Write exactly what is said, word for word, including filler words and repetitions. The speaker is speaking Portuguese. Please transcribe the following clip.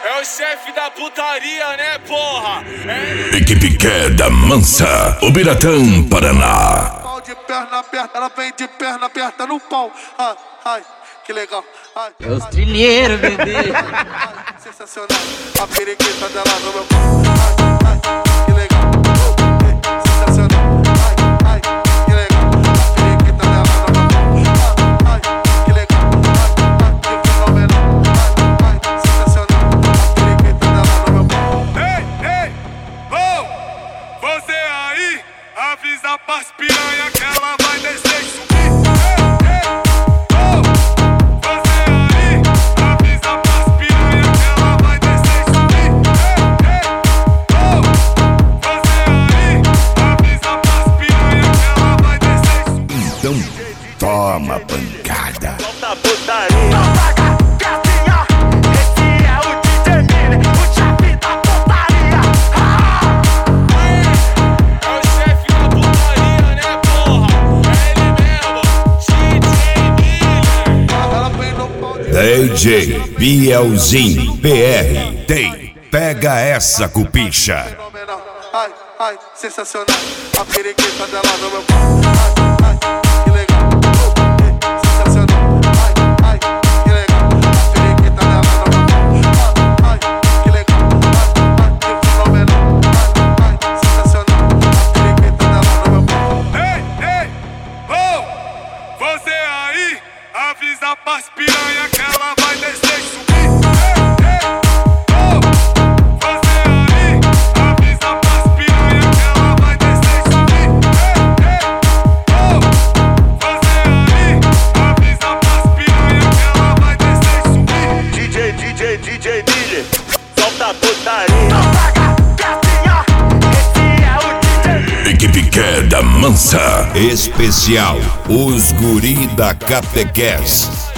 É o chefe da putaria, né, porra? É... Equipe Queda Mansa, Ubiratã, Paraná. Pau de perna aberta, ela vem de perna aberta no pau. Ai, ai, que legal. Ai, é os trilheiros, bebê. ai, sensacional. A periquita dela no meu pau. Ai, ai, que legal. Sensacional. Ai, ai, que legal. A periquita dela no meu pau. Ai, ai, que legal. Ai, ai, que fenomenal. Ai, ai, sensacional. A periquita dela no meu pau. Ei, ei, oh, você aí, avisa pras piranha que ela vai descer e subir. Então toma pancada. Solta putaria. Esse é o D J Miller, o chefe da putaria. É o chefe da putaria, né, porra? É ele mesmo, D J Miller. Ela vem no pau de D J Bielzinho P R. Tem, pega essa cupicha. fenomenal. Ai, ai, sensacional. A periquita dela no meu pau. Ai, ai, que legal. Sensacional. Ai, ai, que legal. A periquita dela no meu pau. Ai, ai, que legal. Ai, ai, que fenomenal. Ai, ai, sensacional. A periquita dela no meu pau. Ei, ei, oh, você aí, avisa pras piranha que ela vai descer e subir. Ei, ei, oh, você aí, avisa pras piranha que ela vai descer e subir. Ei, ei, oh, você aí, avisa pras piranha que ela vai descer e subir. D J, D J, D J Miller, solta a putaria. Esse é o D J Miller. Equipe Queda Mansa, especial, os guri da Catequese.